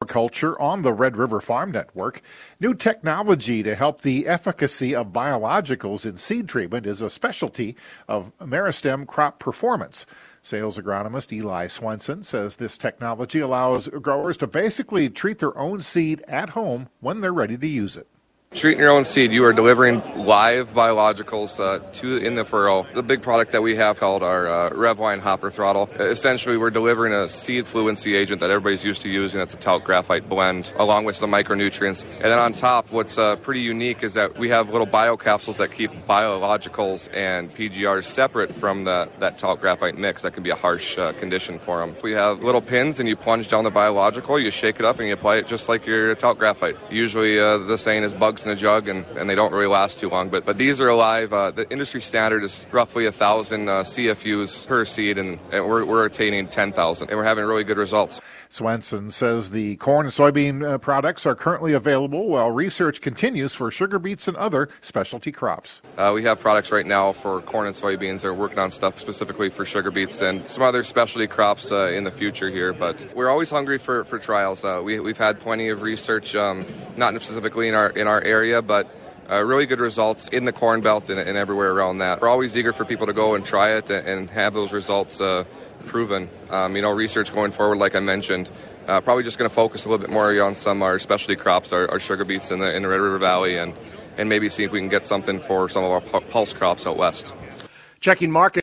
Agriculture on the Red River Farm Network. New technology to help the efficacy of biologicals in seed treatment is a specialty of Meristem Crop Performance. Sales agronomist Eli Swenson says this technology allows growers to basically treat their own seed at home when they're ready to use it. Treating your own seed, you are delivering live biologicals in the furrow. The big product that we have called our RevLine Hopper Throttle. Essentially, we're delivering a seed fluency agent that everybody's used to using. That's a talc graphite blend, along with some micronutrients. And then on top, what's pretty unique is that we have little biocapsules that keep biologicals and PGRs separate from that talc graphite mix. That can be a harsh condition for them. We have little pins, and you plunge down the biological, you shake it up, and you apply it just like your talc graphite. Usually, the saying is bugs in a jug, and they don't really last too long. But these are alive. The industry standard is roughly 1,000 CFUs per seed, and we're attaining 10,000, and we're having really good results. Swenson says the corn and soybean products are currently available while research continues for sugar beets and other specialty crops. We have products right now for corn and soybeans. They're working on stuff specifically for sugar beets and some other specialty crops in the future here. But we're always hungry for trials. We've had plenty of research, not specifically in our area, but really good results in the Corn Belt and everywhere around that. We're always eager for people to go and try it and have those results proven. Research going forward, like I mentioned, probably just going to focus a little bit more on some of our specialty crops, our sugar beets in the Red River Valley, and maybe see if we can get something for some of our pulse crops out west. Checking market.